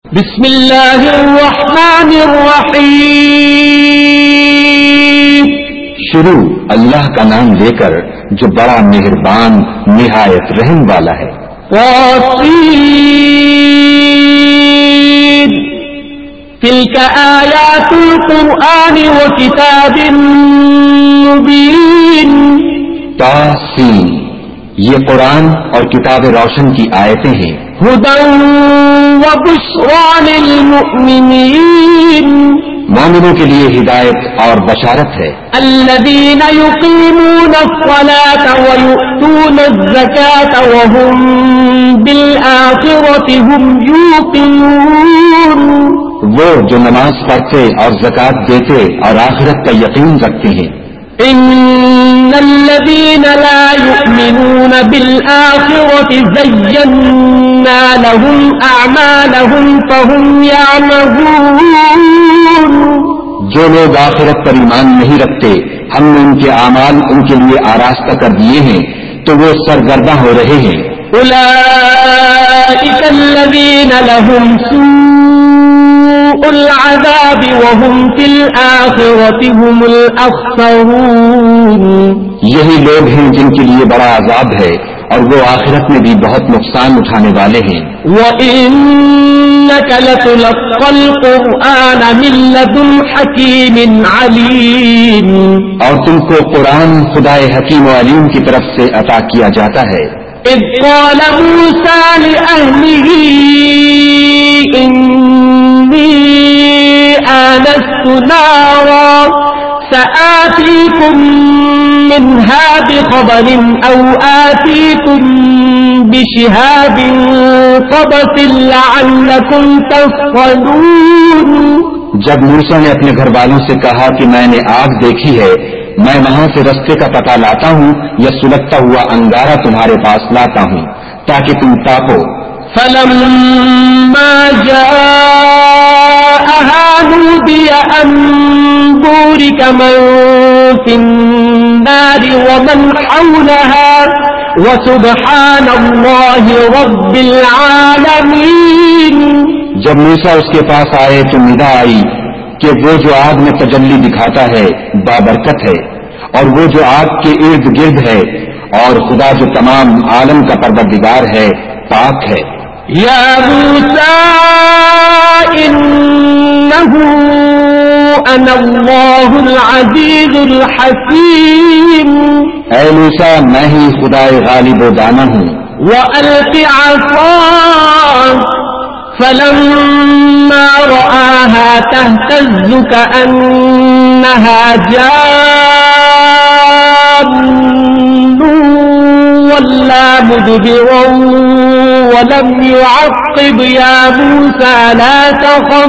بسم اللہ الرحمن الرحیم. شروع اللہ کا نام لے کر جو بڑا مہربان نہایت رحم والا ہے. طاسین تلک آیات القرآن وکتاب مبین. طاسین یہ قرآن اور کتاب روشن کی آیتیں ہیں. ہدی وبشری للمؤمنین مومنوں کے لیے ہدایت اور بشارت ہے. الذین یقیمون الصلاة ویؤتون الزکاة وهم بالآخرة هم یوقنون. وہ جو نماز پڑھتے اور زکوٰۃ دیتے اور آخرت کا یقین رکھتے ہیں. ان الذین لا یؤمنون بالآخرة زینا لهم اعمالهم فهم یعمهون. جو لوگ آخرت پر ایمان نہیں رکھتے ہم نے ان کے اعمال ان کے لیے آراستہ کر دیے ہیں تو وہ سرگردہ ہو رہے ہیں. اولئک الذین لهم سوء العذاب وهم فی الآخرة هم الاخسرون. یہی لوگ ہیں جن کے لیے بڑا عذاب ہے اور وہ آخرت میں بھی بہت نقصان اٹھانے والے ہیں. وَإِنَّكَ لَتُلَقَّى الْقُرْآنَ مِن لَّدُنْ حَكِيمٍ عَلِيمٍ. اور تم کو قرآن خدائے حکیم و علیم کی طرف سے عطا کیا جاتا ہے. اذ قال موسى لأهله إني آنست نارا سآتيكم منها بخبر أو آتيكم بشهاب قبس لعلكم تصطلون. جب موسیٰ نے اپنے گھر والوں سے کہا کہ میں نے آگ دیکھی ہے میں وہاں سے رستے کا پتہ لاتا ہوں یا سلگتا ہوا انگارہ تمہارے پاس لاتا ہوں تاکہ تم تاپو. فلما جاءها نودي أن بورك من في النار ومن حولها وسبحان الله رب العالمين. جب موسیٰ اس کے پاس آئے تو ندا آئی کہ وہ جو آگ میں تجلی دکھاتا ہے بابرکت ہے اور وہ جو آگ کے ارد گرد ہے اور خدا جو تمام عالم کا پروردگار ہے پاک ہے. یا موسیٰ انہو انا اللہ العزیز الحکیم. اے موسیٰ میں ہی خدائے غالب و دانا ہوں. وَأَلْقِ عَصَاكَ فَلَمَّا رَآهَا تَهْتَزُّ كَأَنَّهَا جَانٌّ وَلَّى مُدْبِرًا وَلَمْ يُعَقِّبْ. يَا مُوسَى لَا تَخَفْ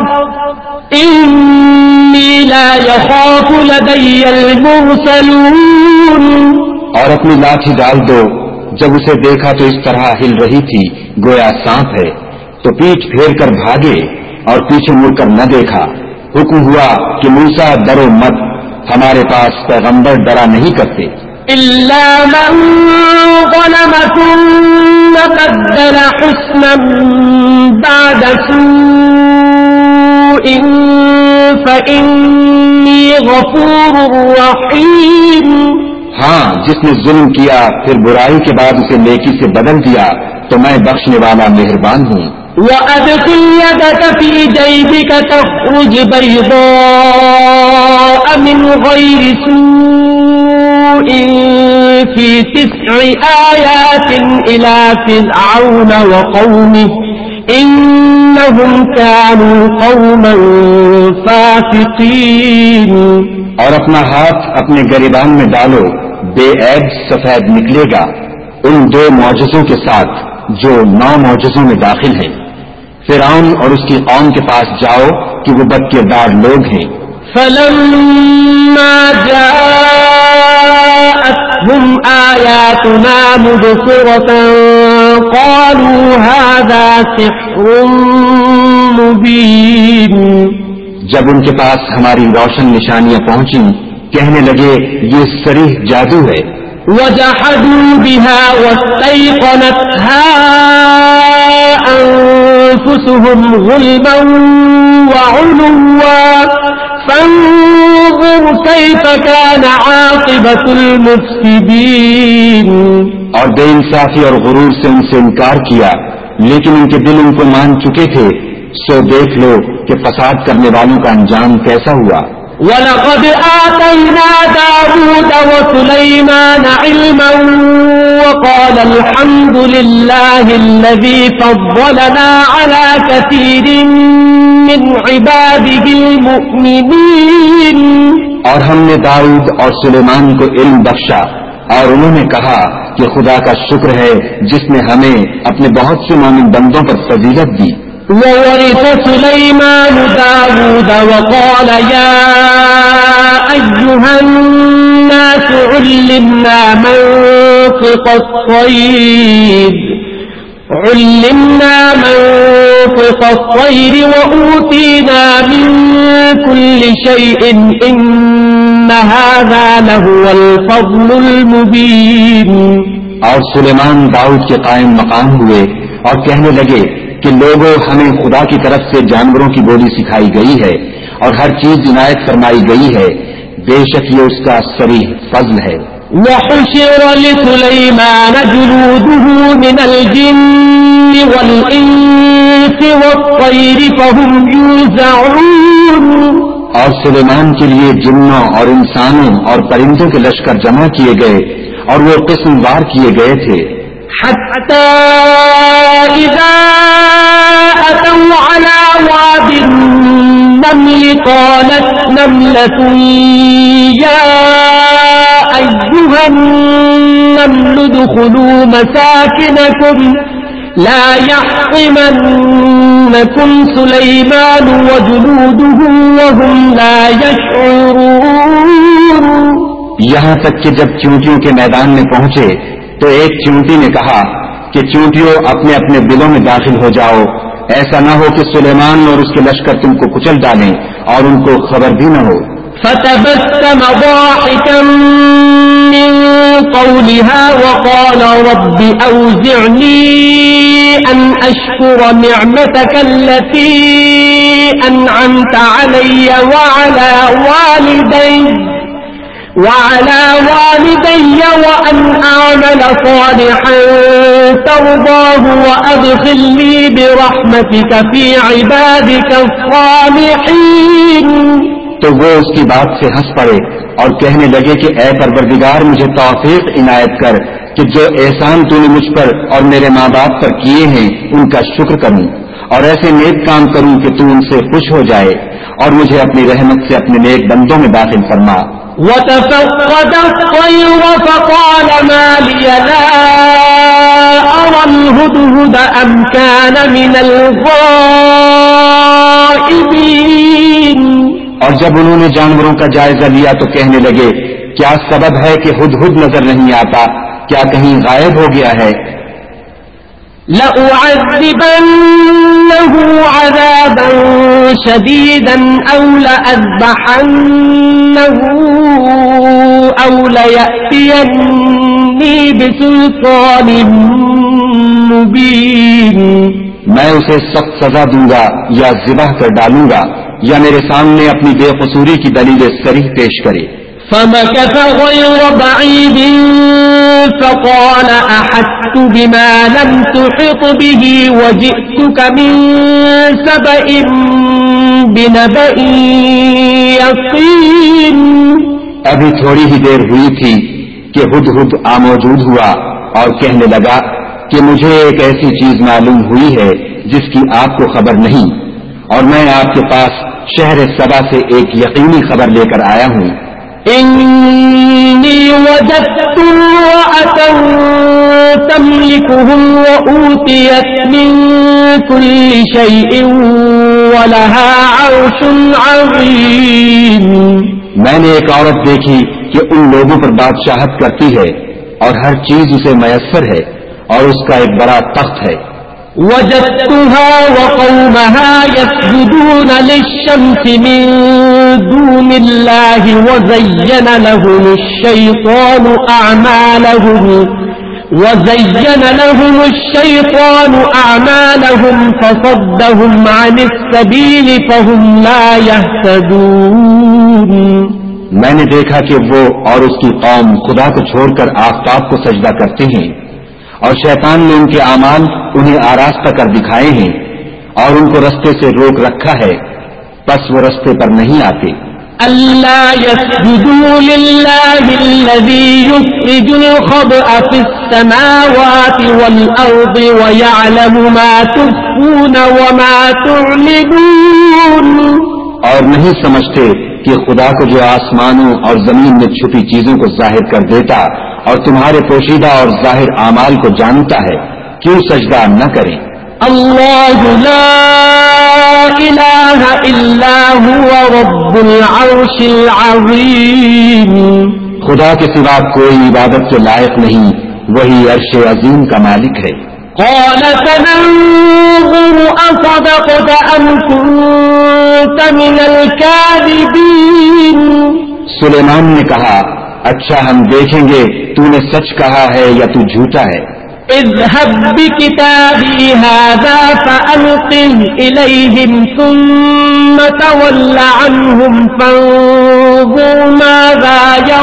إِنِّي لَا يَخَافُ لَدَيَّ الْمُرْسَلُونَ. اور اپنی لاٹھی ڈال دو. جب اسے دیکھا تو اس طرح ہل رہی تھی گویا سانپ ہے تو پیٹھ پھیر کر بھاگے اور پیچھے مڑ کر نہ دیکھا. حکم ہوا کہ موسیٰ ڈرو مت ہمارے پاس پیغمبر ڈرا نہیں کرتے. إِلَّا مَن ظَلَمَ ثُمَّ بَدَّلَ حُسْنًا بَعْدَ سُوءٍ فَإِنِّي غَفُورٌ رَّحِيمٌ. ہاں جس نے ظلم کیا پھر برائی کے بعد اسے نیکی سے بدل دیا تو میں بخشنے والا مہربان ہوں. وَأَدْخِلْ يَدَكَ فِي جَيْبِكَ تَخْرُجْ بَيْضَاءَ مِنْ غَيْرِ سُوءٍ فِي 9 آيَاتٍ إِلَى فِرْعَوْنَ وَقَوْمِهِ إِنَّهُمْ كَانُوا قَوْمًا فَاسِقِينَ. اور اپنا ہاتھ اپنے گریبان میں ڈالو بے عیب سفید نکلے گا ان 2 معجزوں کے ساتھ جو 9 معجزوں میں داخل ہیں. فرعون اور اس کی قوم کے پاس جاؤ کہ وہ بد کردار لوگ ہیں. فَلَمَّا جَاءَتْهُمْ آيَاتُنَا مُبْصِرَةً قَالُوا هَذَا سِحْرٌ مُبِينٌ. جب ان کے پاس ہماری روشن نشانیاں پہنچیں کہنے لگے یہ صریح جادو ہے. وَجَحَدُوا بِهَا وَاسْتَيْقَنَتْهَا أنفسهم ظلما وعلوا فانظر كيف كان عاقبة المفسدين. اور بے انصافی اور غرور سے ان سے انکار کیا، لیکن ان کے دل ان کو مان چکے تھے، سو دیکھ لو کہ فساد کرنے والوں کا انجام کیسا ہوا. وَلَقَدْ آتَيْنَا دَاوُودَ وَسُلَيْمَانَ عِلْمًا وَقَالَ الْحَمْدُ لِلَّهِ الَّذِي فَضَّلَنَا عَلَى كَثِيرٍ مِّنْ عِبَادِهِ الْمُؤْمِنِينَ. اور ہم نے داؤد اور سلیمان کو علم بخشا، اور انہوں نے کہا کہ خدا کا شکر ہے جس نے ہمیں اپنے بہت سے مومن بندوں پر فضیلت دی. وَوَرِثَ سُلَيْمَانُ دَاوُودَ وَقَالَ يَا أَيُّهَا النَّاسُ عُلِّمْنَا مَنطِقَ الطَّيْرِ وَأُوتِينَا مِن كُلِّ شَيْءٍ إِنَّ هَذَا لَهُوَ الْفَضْلُ الْمُبِينُ. اور سلیمان داؤد کے قائم مقام ہوئے اور کہنے لگے کہ لوگوں، ہمیں خدا کی طرف سے جانوروں کی بولی سکھائی گئی ہے اور ہر چیز عنایت فرمائی گئی ہے، بے شک یہ اس کا صریح فضل ہے. وَحُشِرَ لِسُلَيْمَانَ جُنُودُهُ مِنَ الْجِنِّ وَالْإِنسِ وَالطَّيْرِ فَهُمْ يُوزَعُونَ. اور سلیمان کے لیے جنوں اور انسانوں اور پرندوں کے لشکر جمع کیے گئے اور وہ قسم وار کیے گئے تھے. حتى إذا أتوا على واد النمل قالت نملة يا أيها النمل ادخلوا مساكنكم لا يحطمنكم سليمان وجنوده وهم لا يشعرون. یہاں تک کہ جب چونٹیوں کے میدان میں پہنچے تو ایک چونٹی نے کہا کہ چونٹیوں اپنے اپنے بلوں میں داخل ہو جاؤ، ایسا نہ ہو کہ سلیمان اور اس کے لشکر تم کو کچل ڈالیں اور ان کو خبر بھی نہ ہو. فتبسم ضاحكا من قولها وقال رب أوزعني أن أشكر نعمتك التي أنعمت علي وعلى والدي وأن أعمل صالحا ترضاه وأدخلني برحمتك في عبادك الصالحين. تو وہ اس کی بات سے ہنس پڑے اور کہنے لگے کہ اے پروردگار مجھے توفیق عنایت کر کہ جو احسان تو نے مجھ پر اور میرے ماں باپ پر کیے ہیں ان کا شکر کروں اور ایسے نیک کام کروں کہ تو ان سے خوش ہو جائے اور مجھے اپنی رحمت سے اپنے نیک بندوں میں داخل فرما. وتفقد الطير فقال ما لي لا أرى الهدهد أم كان من الغائبين. اور جب انہوں نے جانوروں کا جائزہ لیا تو کہنے لگے کیا سبب ہے کہ ہدہد نظر نہیں آتا، کیا کہیں غائب ہو گیا ہے؟ لأعذبنه عذابا شديدا أو لأذبحنه أو ليأتيني بسلطان مبين. میں اسے سخت سزا دوں گا یا ذبح کر ڈالوں گا یا میرے سامنے اپنی بے قصوری کی دلیل صریح پیش کرے. فمكث غير بعيد فقال أحطت بما لم تحط به وجئتك من سبأ بنبأ يقين. ابھی تھوڑی ہی دیر ہوئی تھی کہ ہدہد موجود ہوا اور کہنے لگا کہ مجھے ایک ایسی چیز معلوم ہوئی ہے جس کی آپ کو خبر نہیں، اور میں آپ کے پاس شہر سبا سے ایک یقینی خبر لے کر آیا ہوں. إني وجدت امرأة تملكهم وأوتيت من كل شيء ولها عرش عظيم. میں نے ایک عورت دیکھی کہ ان لوگوں پر بادشاہت کرتی ہے اور ہر چیز اسے میسر ہے اور اس کا ایک بڑا تخت ہے. وجدتها وقومها يسجدون للشمس من دون الله وزين لهم الشيطان أعمالهم وزين لهم الشيطان أعمالهم فصدهم عن السبيل فهم لا يهتدون. میں نے دیکھا کہ وہ اور اس کی قوم خدا کو چھوڑ کر آفتاب کو سجدہ کرتے ہیں اور شیطان نے ان کے اعمال انہیں آراستہ کر دکھائے ہیں اور ان کو رستے سے روک رکھا ہے، پس وہ رستے پر نہیں آتے. ألا يسجدوا لله الذي يخرج الخبأ في السماوات والأرض ويعلم ما تخفون وما تعلنون. اور نہیں سمجھتے کہ خدا کو جو آسمانوں اور زمین میں چھپی چیزوں کو ظاہر کر دیتا اور تمہارے پوشیدہ اور ظاہر اعمال کو جانتا ہے، کیوں سجدہ نہ کریں؟ اللہ لا الہ الا هو رب العرش العظیم. خدا کے سوا کوئی عبادت کے لائق نہیں، وہی عرش عظیم کا مالک ہے. قال سننظر اصدقت ام كنت من الكاذبین. سلیمان نے کہا، اچھا ہم دیکھیں گے تو نے سچ کہا ہے یا تو جھوٹا ہے. اذهب بكتابي هذا فألقه إليهم ثم تول عنهم فانظر ماذا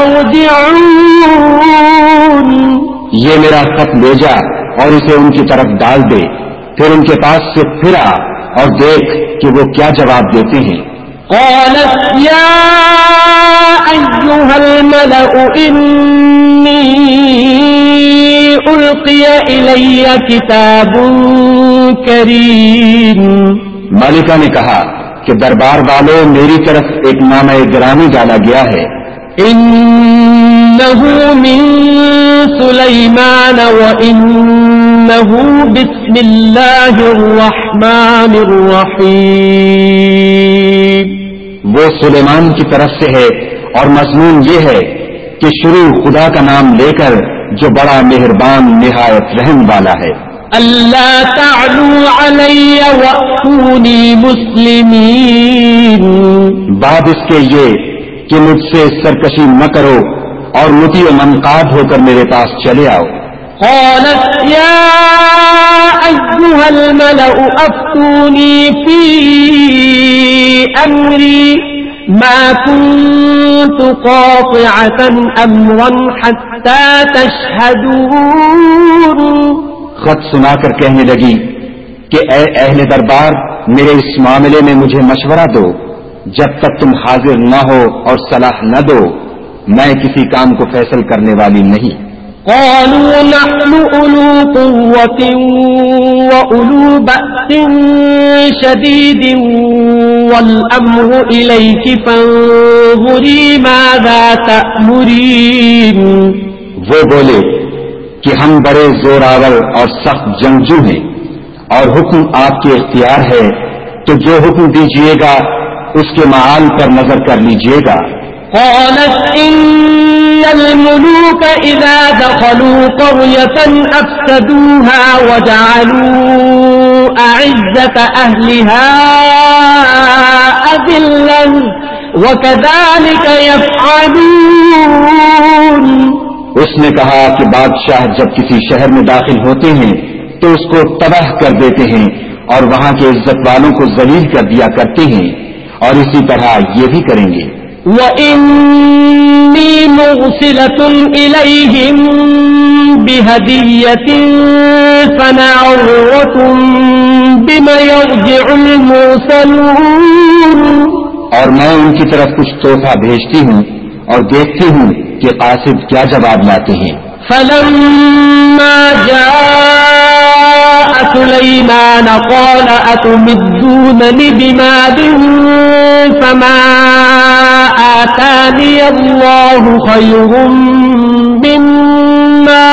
يرجعون. یہ میرا خط لے جا اور اسے ان کی طرف ڈال دے، پھر ان کے پاس سے پھر آ اور دیکھ کہ وہ کیا جواب دیتے ہیں. قالت يا أيها الملأ إني ألقي إلي كتاب كريم. مالکہ نے کہا کہ دربار والوں، میری طرف ایک نامہ گرامی ڈالا گیا ہے. إنه من سليمان وإنه بسم الله الرحمن الرحيم. وہ سلیمان کی طرف سے ہے اور مضمون یہ ہے کہ شروع خدا کا نام لے کر جو بڑا مہربان نہایت رحم والا ہے. ألا تعلوا علي وأتوني مسلمين. بعد اس کے یہ کہ مجھ سے سرکشی نہ کرو اور مطیع و منقاد ہو کر میرے پاس چلے آؤ. قالت يا أيها الملأ أفتوني في أمري ما كنت قاطعة أمرا حتى تشهدون. خط سنا کر کہنے لگی کہ اے اہل دربار، میرے اس معاملے میں مجھے مشورہ دو، جب تک تم حاضر نہ ہو اور صلاح نہ دو میں کسی کام کو فیصل کرنے والی نہیں. قالوا نحن أولو قوة وأولو بأس شديد والأمر إليك فانظري ماذا تأمرين. وہ بولے کہ ہم بڑے زوراور اور سخت جنگجو ہیں اور حکم آپ کے اختیار ہے، تو جو حکم دیجیے گا اس کے معال پر نظر کر لیجیے گا. قالت إن الملوك إذا دخلوا قرية أفسدوها وجعلوا أعزة أهلها أذلة وكذلك يفعلون. اس نے کہا کہ بادشاہ جب کسی شہر میں داخل ہوتے ہیں تو اس کو تباہ کر دیتے ہیں اور وہاں کے عزت والوں کو ذلیل کر دیا کرتے ہیں، اور اسی طرح یہ بھی کریں گے. وَإِنِّي مُرْسِلَةٌ إِلَيْهِمْ بِهَدِيَّةٍ فَنَاظِرَةٌ بِمَ يَرْجِعُ الْمُرْسَلُونَ. اور میں ان کی طرف کچھ تحفہ بھیجتی ہوں اور دیکھتی ہوں کہ قاصد کیا جواب لاتے ہیں. فَلَمَّا جَاءَ سُلَيْمَانَ قَالَ أَتُمِدُّونَنِ بِمَالٍ فَمَا آتَانِيَ اللَّهُ خَيْرٌ مِّمَّا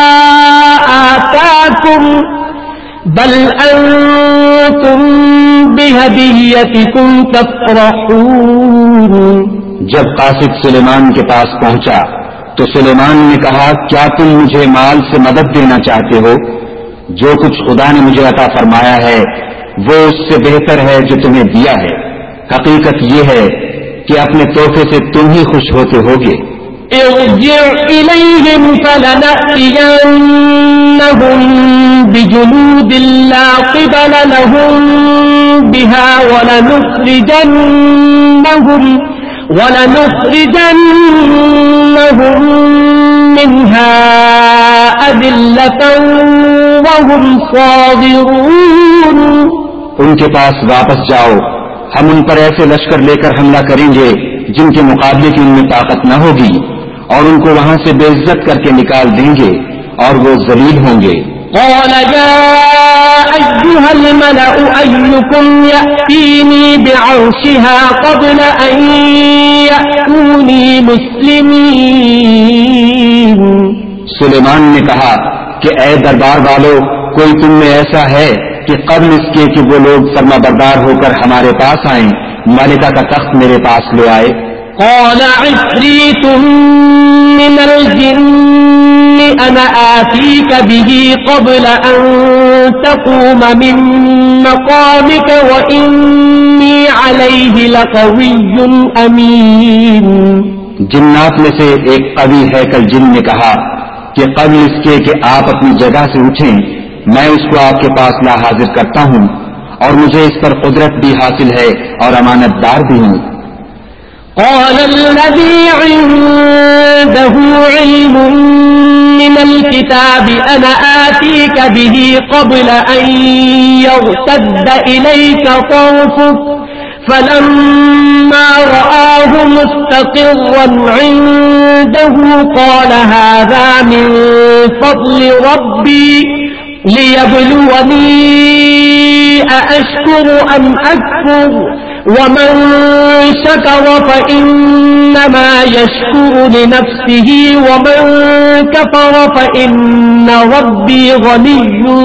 آتَاكُمْ بَلْ أَنتُمْ بِهَدِيَّتِكُمْ تَفْرَحُونَ. جب قاصد سلیمان کے پاس پہنچا تو سلیمان نے کہا، کیا تم مجھے مال سے مدد دینا چاہتے ہو؟ جو کچھ خدا نے مجھے عطا فرمایا ہے وہ اس سے بہتر ہے جو تمہیں دیا ہے. حقیقت یہ ہے کہ اپنے تحفے سے تم ہی خوش ہوتے ہوگے. ارجع إليهم فلنأتينهم بجنود لا قبل لهم بها ولنخرجنهم منها أذلة وهم صاغرون. ان کے پاس واپس جاؤ، ہم ان پر ایسے لشکر لے کر حملہ کریں گے جن کے مقابلے کی ان میں طاقت نہ ہوگی، اور ان کو وہاں سے بے عزت کر کے نکال دیں گے اور وہ ذلیل ہوں گے. قال يا أيها الملأ أيكم يأتيني بعرشها قبل أن يأتوني مسلمين. سلیمان نے کہا کہ اے دربار والو، کوئی تم میں ایسا ہے کہ قبل اس کے کہ وہ لوگ فرما بردار ہو کر ہمارے پاس آئیں ملکہ کا تخت میرے پاس لے آئے. قال عفريت من الجن أنا آتيك به قبل أن تقوم من مقامك وإني عليه لقوي أمين. جنات میں سے ایک قوی ہیکل جن نے کہا کہ قبل اس کے کہ آپ اپنی جگہ سے اٹھیں میں اس کو آپ کے پاس لا حاضر کرتا ہوں، اور مجھے اس پر قدرت بھی حاصل ہے اور امانت دار بھی ہوں. قال الذي عنده علم من الكتاب أنا آتيك به قبل أن يرتد إليك طرفك فلما رآه مستقرا عنده قال هذا من فضل ربي ليبلوني أأشكر أم أكفر ومن شكر فإنما يشكر لنفسه ومن كفر فإن ربي غني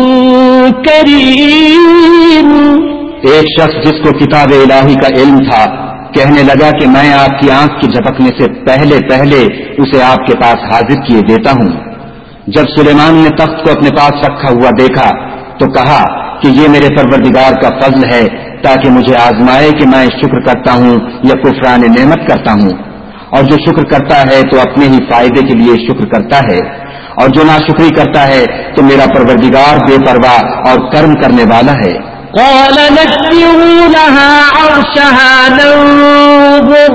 كريم. ایک شخص جس کو کتاب الہی کا علم تھا کہنے لگا کہ میں آپ کی آنکھ کی جھپکنے سے پہلے اسے آپ کے پاس حاضر کیے دیتا ہوں. جب سلیمان نے تخت کو اپنے پاس رکھا ہوا دیکھا تو کہا کہ یہ میرے پروردگار کا فضل ہے تاکہ مجھے آزمائے کہ میں شکر کرتا ہوں یا کفران نعمت کرتا ہوں، اور جو شکر کرتا ہے تو اپنے ہی فائدے کے لیے شکر کرتا ہے، اور جو ناشکری کرتا ہے تو میرا پروردگار بے پرواہ اور کرم کرنے والا ہے. قال نكروا لها عرشها ننظر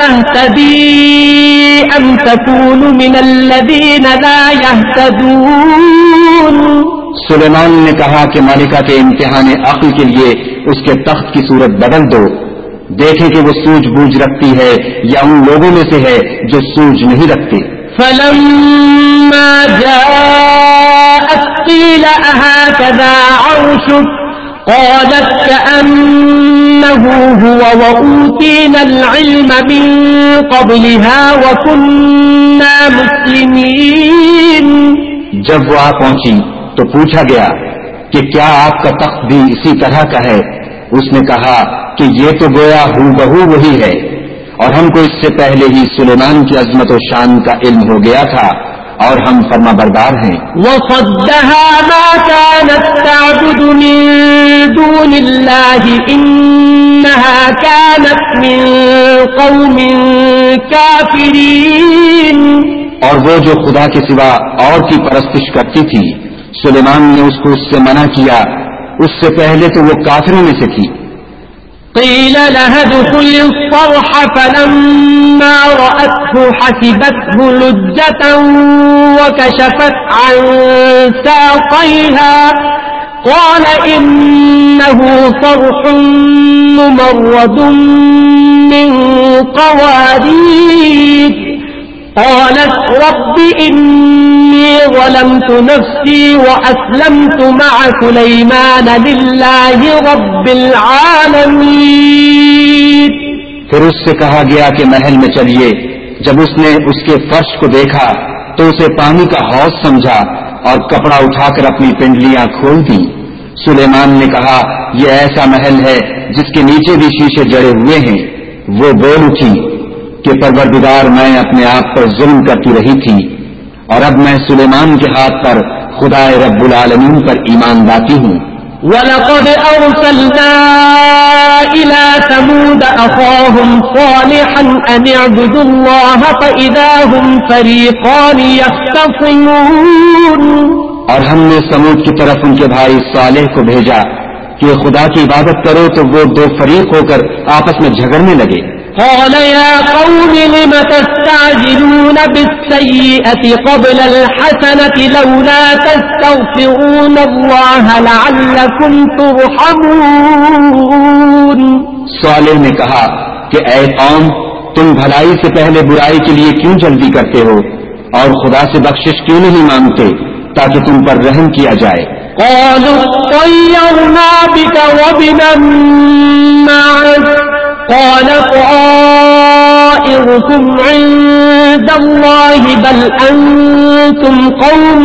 أتهتدي أم تكون من الذين لا يهتدون. سلیمان نے کہا کہ ملکہ کے امتحان عقل کے لیے اس کے تخت کی صورت بدل دو، دیکھیں کہ وہ سوجھ بوجھ رکھتی ہے یا ان لوگوں میں سے ہے جو سوجھ نہیں رکھتے. فلما جاءت قيل أهكذا عرشك قالت كأنه هو وأوتينا العلم من قبلها وكنا مسلمين. جب وہ آ پہنچی تو پوچھا گیا کہ کیا آپ کا تخت بھی اسی طرح کا ہے؟ اس نے کہا کہ یہ تو گویا ہو بہو وہی ہے، اور ہم کو اس سے پہلے ہی سلیمان کی عظمت و شان کا علم ہو گیا تھا اور ہم فرما بردار ہیں. وصدها ما كانت تعبد من دون الله إنها كانت من قوم كافرين. اور وہ جو خدا کے سوا اور کی پرستش کرتی تھی سلیمان نے اس کو اس سے منع کیا، اس سے پہلے تو وہ کافروں میں سے تھی. قيل لها ادخل الصرح فلما رأته حسبته لجة وكشفت عن ساقيها قال إنه صرح ممرد من قوارير. قالت رب إني ظلمت نفسي وأسلمت مع سليمان لله رب العالمين. پھر اس سے کہا گیا کہ محل میں چلیے. جب اس نے اس کے فرش کو دیکھا تو اسے پانی کا حوض سمجھا اور کپڑا اٹھا کر اپنی پنڈلیاں کھول دی. سلیمان نے کہا یہ ایسا محل ہے جس کے نیچے بھی شیشے جڑے ہوئے ہیں. وہ بول اٹھی کہ پروردگار میں اپنے آپ پر ظلم کرتی رہی تھی اور اب میں سلیمان کے ہاتھ پر خدا رب العالمین پر ایمان لاتی ہوں. وَلَقَدْ أَرْسَلْنَا إِلَى ثَمُودَ ثمود أخاهم صالحا أن اعبدوا الله فإذا هم فريقان يختصمون. اور ہم نے سمود کی طرف ان کے بھائی صالح کو بھیجا کہ خدا کی عبادت کرو تو وہ دو فریق ہو کر آپس میں جھگڑنے لگے. قال يا قوم لم تستعجلون بالسيئة قبل الحسنة لولا تستغفرون الله لعلكم ترحمون. صالح نے کہا کہ اے قوم تم بھلائی سے پہلے برائی کے لیے کیوں جلدی کرتے ہو اور خدا سے بخشش کیوں نہیں مانگتے تاکہ تم پر رحم کیا جائے. قالوا طيرنا بك وبمن معك قال طائركم عند الله بل أنتم قوم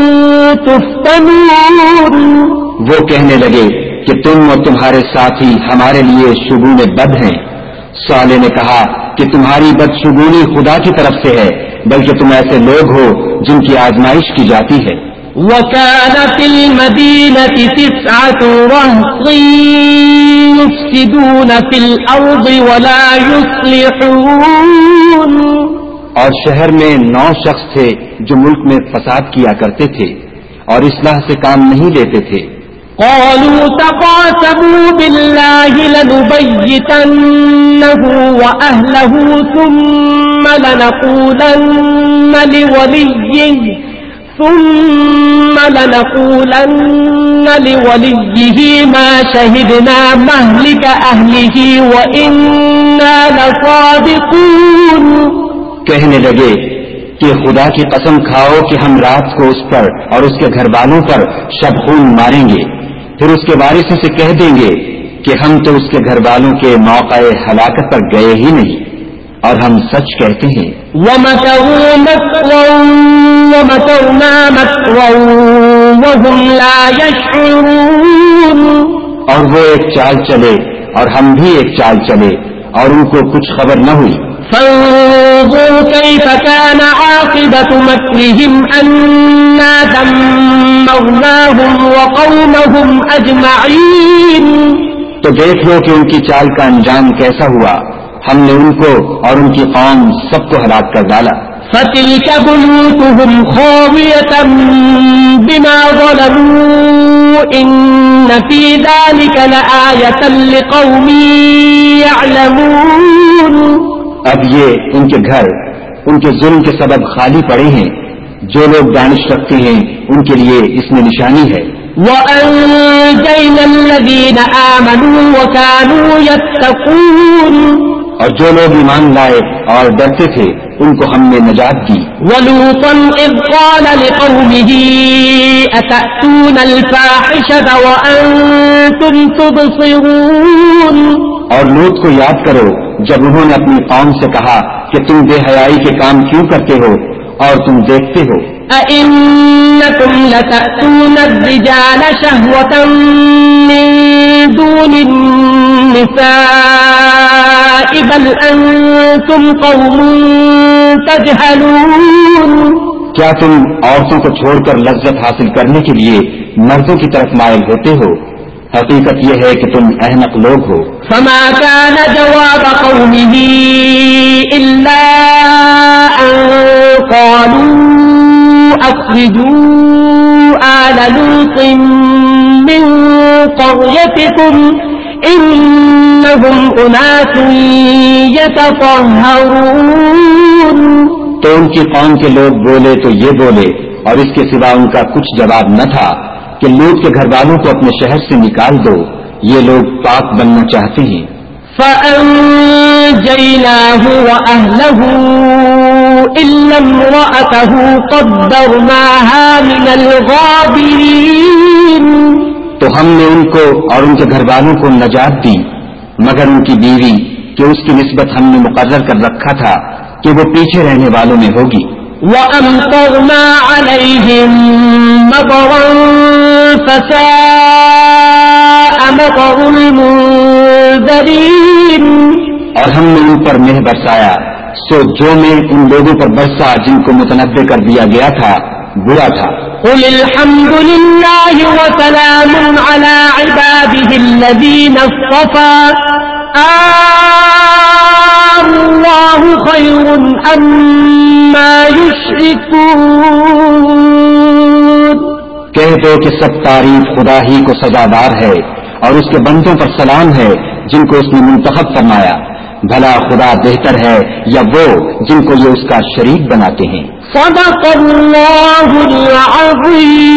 تفتنون. وہ کہنے لگے کہ تم اور تمہارے ساتھی ہمارے لیے شگون بد ہیں. صالح نے کہا کہ تمہاری بدشگونی خدا کی طرف سے ہے بلکہ تم ایسے لوگ ہو جن کی آزمائش کی جاتی ہے. وَكَانَ فِي الْمَدِينَةِ 9 رَهْطٍ يُفْسِدُونَ فِي الْأَرْضِ وَلَا يُصْلِحُونَ. اور شہر میں 9 شخص تھے جو ملک میں فساد کیا کرتے تھے اور اصلاح سے کام نہیں لیتے تھے. قالوا تقاسموا بالله لنبيتنه وأهله ثم لنقولن لوليه ما شهدنا مهلك أهله وإنا لصادقون. کہنے لگے کہ خدا کی قسم کھاؤ کہ ہم رات کو اس پر اور اس کے گھر والوں پر شب خون ماریں گے، پھر اس کے وارثوں سے کہہ دیں گے کہ ہم تو اس کے گھر والوں کے موقع ہلاکت پر گئے ہی نہیں اور ہم سچ کہتے ہیں. وَمَكَرُوا مَكْرًا وَمَكَرْنَا مَكْرًا وَهُمْ لَا يَشْعُرُونَ. اور وہ ایک چال چلے اور ہم بھی ایک چال چلے اور ان کو کچھ خبر نہ ہوئی. فانظر كيف كان عاقبة مكرهم أنا دمرناهم وقومهم أجمعين. تو دیکھ لو کہ ان کی چال کا انجام کیسا ہوا. ہم نے ان کو اور ان کی قوم سب کو ہلاک کر ڈالا. فتلك بيوتهم خاوية بما ظلموا إن في ذلك لآية لقوم يعلمون. اب یہ ان کے گھر ان کے ظلم کے سبب خالی پڑے ہیں. جو لوگ دانش رکھتے ہیں ان کے لیے اس میں نشانی ہے. وَأَنجَيْنَا الَّذِينَ آمَنُوا وَكَانُوا يَتَّقُونَ. اور جو لوگ ایمان لائے اور ڈرتے تھے ان کو ہم نے نجات دی. وَلُوطًا إِذْ قَالَ لِقَوْمِهِ أَتَأْتُونَ الْفَاحِشَةَ وَأَنْتُمْ تُبْصِرُونَ. اور لوط کو یاد کرو جب انہوں نے اپنی قوم سے کہا کہ تم بے حیائی کے کام کیوں کرتے ہو اور تم دیکھتے ہو. أَإِنَّكُمْ لَتَأْتُونَ الرِّجَالَ شَهْوَةً مِّن دُونِ النِّسَاءِ بَلْ أَنْتُمْ قَوْمٌ تَجْهَلُونَ. کیا تم عورتوں کو چھوڑ کر لذت حاصل کرنے کے لیے مردوں کی طرف مائل ہوتے ہو؟ حقیقت یہ ہے کہ تم احمق لوگ ہو. فما كان جواب قومه إلا أن قالوا أخرجوا آل لوط من قريتكم إنهم أناس يتطهرون. تو ان کی قوم کے لوگ بولے تو یہ بولے اور اس کے سوا ان کا کچھ جواب نہ تھا کہ لوط کے گھر والوں کو اپنے شہر سے نکال دو، یہ لوگ پاک بننا چاہتے ہیں. فَأَنجَيْنَاهُ وَأَهْلَهُ إِلَّا امْرَأَتَهُ قَدَّرْنَاهَا مِنَ الْغَابِرِينَ. تو ہم نے ان کو اور ان کے گھر والوں کو نجات دی مگر ان کی بیوی کہ اس کی نسبت ہم نے مقرر کر رکھا تھا کہ وہ پیچھے رہنے والوں میں ہوگی. وَأَمْطَرْنَا عَلَيْهِمْ مَطَرًا فَسَاءَ مَطَرُ الْمُنذَرِينَ. اور ہم نے ان پر مہ برسایا سو جو میں ان لوگوں پر برسا جن کو متنبع کر دیا گیا تھا برا تھا. قُلِ الْحَمْدُ لِلَّهِ وَسَلَامٌ عَلَى عِبَادِهِ الَّذِينَ اصْطَفَى الله خير أما يشركون کہہ دو کہ سب تعریف خدا ہی کو سزادار ہے اور اس کے بندوں پر سلام ہے جن کو اس نے منتخب فرمایا. بھلا خدا بہتر ہے یا وہ جن کو یہ اس کا شریک بناتے ہیں. صدق اللہ العظیم.